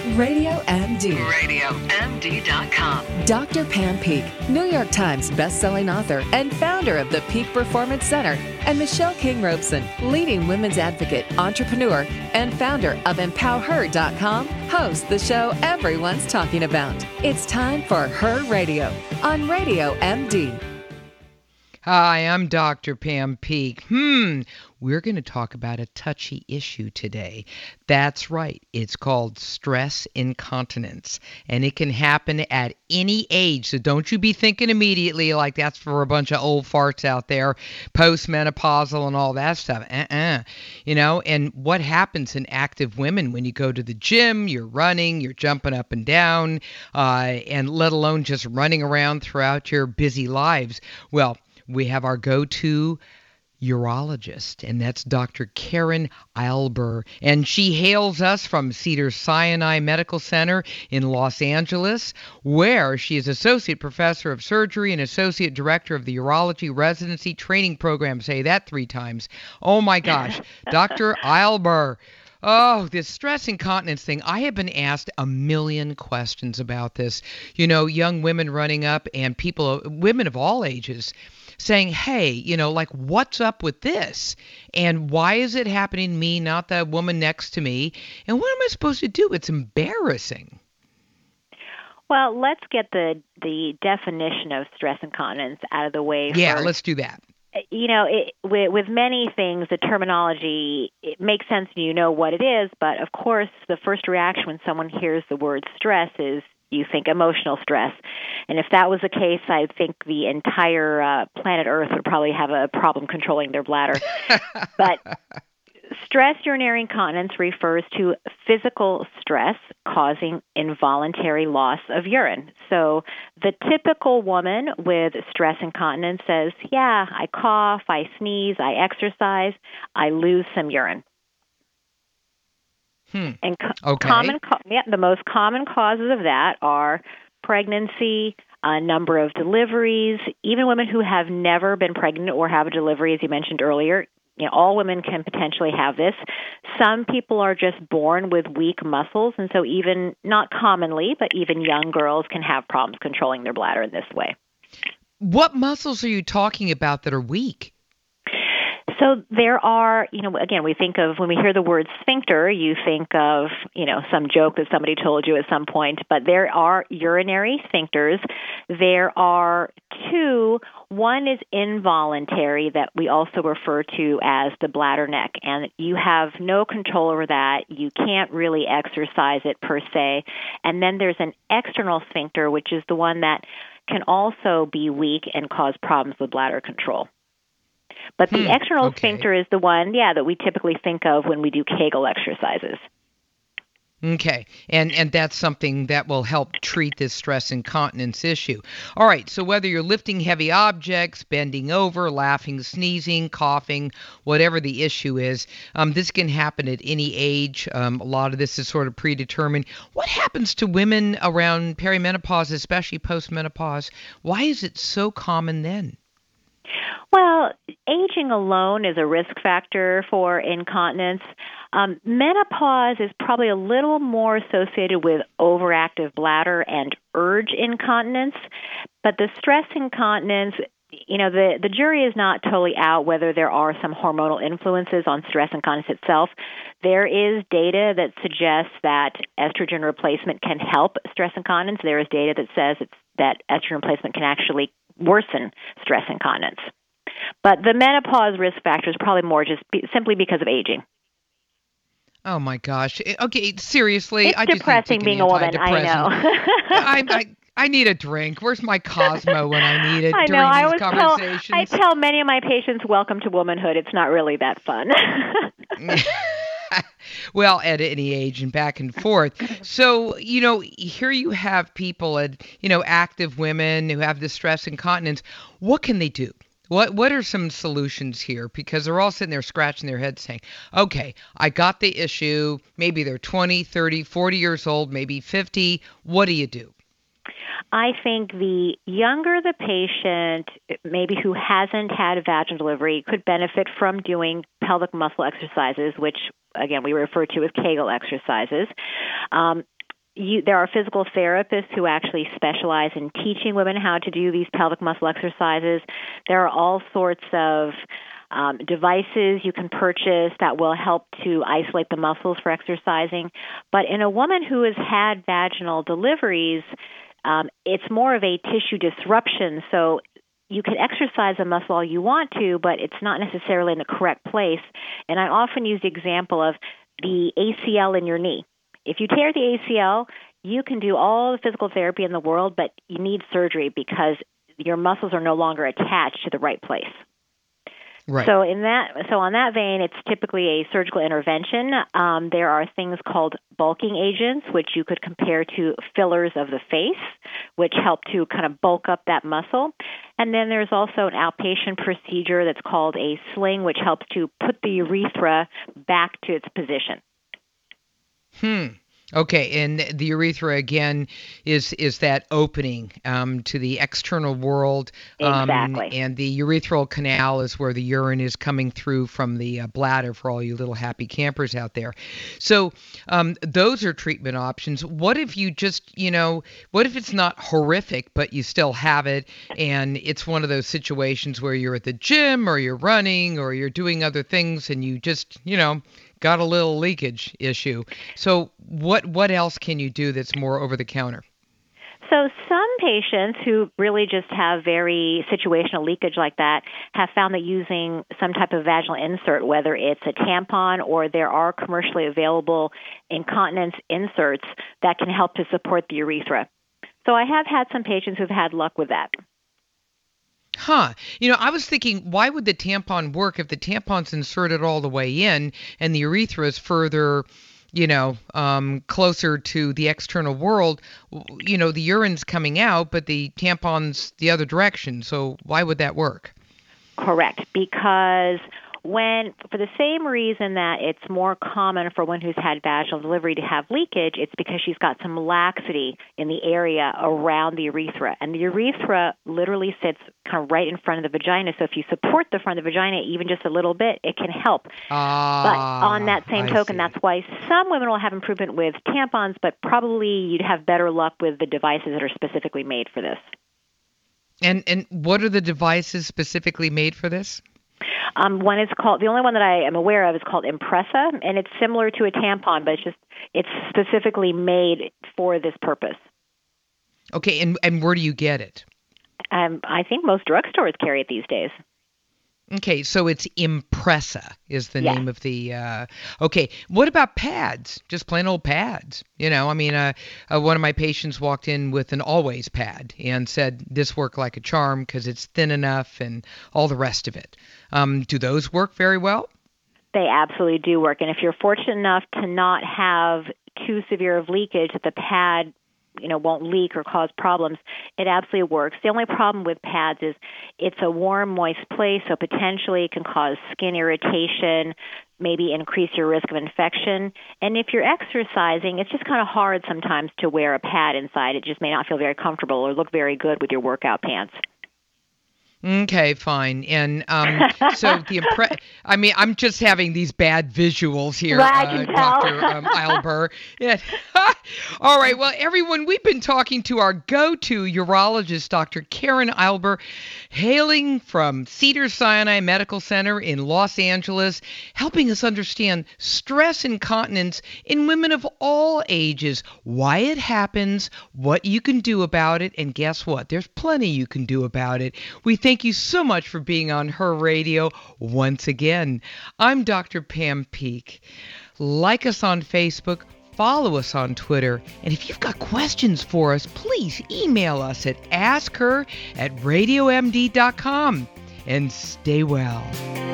Radio MD. RadioMD.com. Dr. Pam Peeke, New York Times bestselling author and founder of the Peak Performance Center, and Michelle King Robeson, leading women's advocate, entrepreneur, and founder of EmpowerHer.com, hosts the show everyone's talking about. It's time for Her Radio on Radio MD. Hi, I'm Dr. Pam Peeke. We're going to talk about a touchy issue today. That's right. It's called stress incontinence, and it can happen at any age. So don't you be thinking immediately like that's for a bunch of old farts out there, postmenopausal and all that stuff. You know, and what happens in active women when you go to the gym, you're running, you're jumping up and down, and let alone just running around throughout your busy lives. Well, we have our go-to urologist, and that's Dr. Karen Eilber, and she hails us from Cedars-Sinai Medical Center in Los Angeles, where she is Associate Professor of Surgery and Associate Director of the Urology Residency Training Program. Say that 3 times. Oh my gosh, Dr. Eilber. Oh, this stress incontinence thing. I have been asked a million questions about this. You know, young women running up and women of all ages, saying, hey, you know, like, what's up with this? And why is it happening to me, not the woman next to me? And what am I supposed to do? It's embarrassing. Well, let's get the definition of stress incontinence out of the way Yeah, first. let's do that. You know, with many things, the terminology, it makes sense and you know what it is, but of course, the first reaction when someone hears the word stress is you think emotional stress. And if that was the case, I think the entire planet Earth would probably have a problem controlling their bladder. But stress urinary incontinence refers to physical stress causing involuntary loss of urine. So the typical woman with stress incontinence says, yeah, I cough, I sneeze, I exercise, I lose some urine. And Okay. the most common causes of that are pregnancy, a number of deliveries, even women who have never been pregnant or have a delivery, as you mentioned earlier. You know, all women can potentially have this. Some people are just born with weak muscles, and so even, not commonly, but even young girls can have problems controlling their bladder in this way. What muscles are you talking about that are weak? So there are, you know, again, we think of, when we hear the word sphincter, you think of, you know, some joke that somebody told you at some point, but there are urinary sphincters. There are 2. One is involuntary that we also refer to as the bladder neck, and you have no control over that. You can't really exercise it per se. And then there's an external sphincter, which is the one that can also be weak and cause problems with bladder control. But the external sphincter is the one, that we typically think of when we do Kegel exercises. Okay, and that's something that will help treat this stress incontinence issue. All right, so whether you're lifting heavy objects, bending over, laughing, sneezing, coughing, whatever the issue is, this can happen at any age. A lot of this is sort of predetermined. What happens to women around perimenopause, especially postmenopause? Why is it so common then? Well, aging alone is a risk factor for incontinence. Menopause is probably a little more associated with overactive bladder and urge incontinence, but the stress incontinence, you know, the jury is not totally out whether there are some hormonal influences on stress incontinence itself. There is data that suggests that estrogen replacement can help stress incontinence. There is data that says that estrogen replacement can actually worsen stress incontinence. But the menopause risk factor is probably more just simply because of aging. Oh my gosh. Okay, seriously. It's depressing being a woman, I know. I need a drink. Where's my Cosmo when I need it during these conversations? I tell many of my patients, welcome to womanhood. It's not really that fun. Well, at any age and back and forth. So, you know, here you have people, active women who have this stress incontinence. What can they do? What are some solutions here? Because they're all sitting there scratching their heads saying, okay, I got the issue. Maybe they're 20, 30, 40 years old, maybe 50. What do you do? I think the younger the patient, maybe who hasn't had a vaginal delivery, could benefit from doing pelvic muscle exercises, which, again, we refer to as Kegel exercises. There are physical therapists who actually specialize in teaching women how to do these pelvic muscle exercises. There are all sorts of devices you can purchase that will help to isolate the muscles for exercising. But in a woman who has had vaginal deliveries, it's more of a tissue disruption. So you can exercise a muscle all you want to, but it's not necessarily in the correct place. And I often use the example of the ACL in your knee. If you tear the ACL, you can do all the physical therapy in the world, but you need surgery because your muscles are no longer attached to the right place. Right. So on that vein, it's typically a surgical intervention. There are things called bulking agents, which you could compare to fillers of the face, which help to kind of bulk up that muscle. And then there's also an outpatient procedure that's called a sling, which helps to put the urethra back to its position. Okay, and the urethra, again, is that opening to the external world. Exactly. And the urethral canal is where the urine is coming through from the bladder for all you little happy campers out there. So those are treatment options. What if you just, what if it's not horrific, but you still have it, and it's one of those situations where you're at the gym or you're running or you're doing other things and you just, got a little leakage issue. So what else can you do that's more over the counter? So some patients who really just have very situational leakage like that have found that using some type of vaginal insert, whether it's a tampon or there are commercially available incontinence inserts that can help to support the urethra. So I have had some patients who've had luck with that. I was thinking, why would the tampon work if the tampon's inserted all the way in and the urethra is further, closer to the external world? The urine's coming out, but the tampon's the other direction. So why would that work? Correct, because for the same reason that it's more common for one who's had vaginal delivery to have leakage, it's because she's got some laxity in the area around the urethra. And the urethra literally sits kind of right in front of the vagina. So if you support the front of the vagina even just a little bit, it can help. But on that same token, that's why some women will have improvement with tampons, but probably you'd have better luck with the devices that are specifically made for this. And what are the devices specifically made for this? One is called, the only one that I am aware of is called Impressa, and it's similar to a tampon, but it's specifically made for this purpose. Okay, and where do you get it? I think most drugstores carry it these days. Okay, so it's Impressa is the name of the, okay. What about pads? Just plain old pads. One of my patients walked in with an Always pad and said this worked like a charm because it's thin enough and all the rest of it. Do those work very well? They absolutely do work. And if you're fortunate enough to not have too severe of leakage that the pad won't leak or cause problems, it absolutely works. The only problem with pads is it's a warm, moist place, so potentially it can cause skin irritation, maybe increase your risk of infection. And if you're exercising, it's just kind of hard sometimes to wear a pad inside. It just may not feel very comfortable or look very good with your workout pants. Okay, fine. And so I'm just having these bad visuals here, Dr. Eilber. Yeah. All right. Well, everyone, we've been talking to our go-to urologist, Dr. Karen Eilber, hailing from Cedars-Sinai Medical Center in Los Angeles, helping us understand stress incontinence in women of all ages, why it happens, what you can do about it, and guess what? There's plenty you can do about it. We thank you so much for being on Her Radio once again. I'm Dr. Pam Peeke. Like us on Facebook, follow us on Twitter, and if you've got questions for us, please email us at askher@radiomd.com. And stay well.